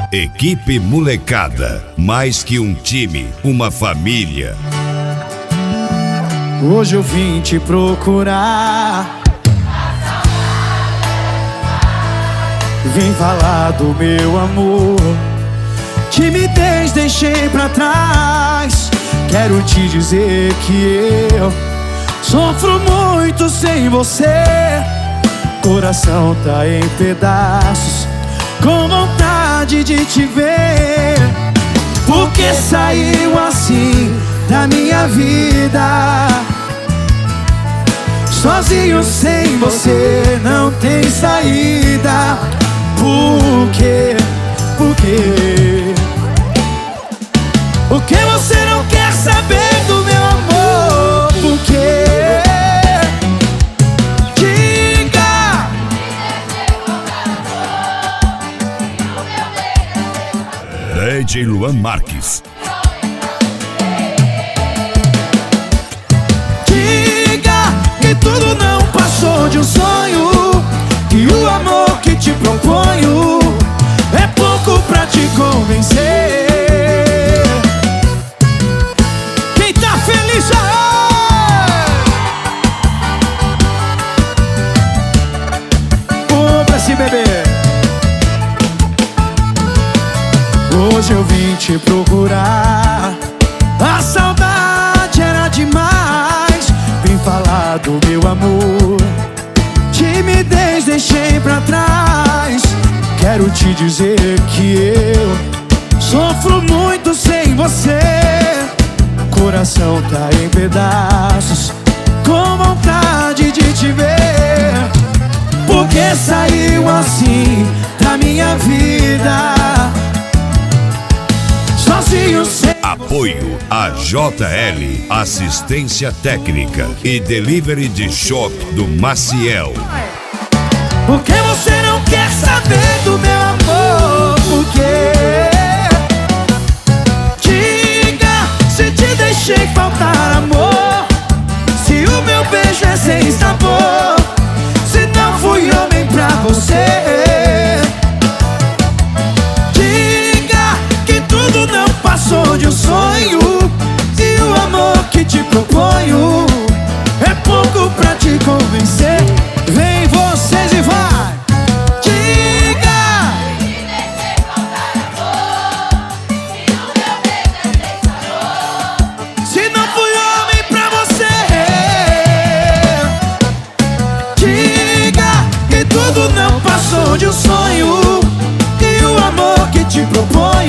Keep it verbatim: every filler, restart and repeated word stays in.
Equipe Molecada, mais que um time, uma família. Hoje eu vim te procurar, vim falar do meu amor. Timidez deixei pra trás. Quero te dizer que eu sofro muito sem você. Coração tá em pedaços, com vontade de te ver. Porque saiu assim da minha vida. Sozinho sem você não tem saída. Por quê? Por quê? Por que você não quer saber do meu amor? Por quê? Diga! D J Luan Marques. Diga que tudo não passou de um sonho, que o amor que te proponho é pouco pra te convencer. Quem tá feliz aí? Vamos pra se beber. Hoje eu vim te procurar, a saudade era demais. Vim falar do meu amor, timidez deixei pra trás. Quero te dizer que eu sofro muito sem você. Coração tá em pedaços, com vontade de te ver. Porque saiu assim da minha vida. Sozinho sem... Apoio a J L, assistência técnica e delivery de chopp do Maciel. Por que você não quer saber do meu amor? Por quê? Diga se te deixei faltar amor, se o meu beijo é sem sabor, se não fui homem pra você. Diga que tudo não passou de um sonho, e o amor que te proponho é pouco pra te convencer. Vem vocês e vai! Diga! Se não fui homem pra você. Diga que tudo não passou de um sonho, e o amor que te propõe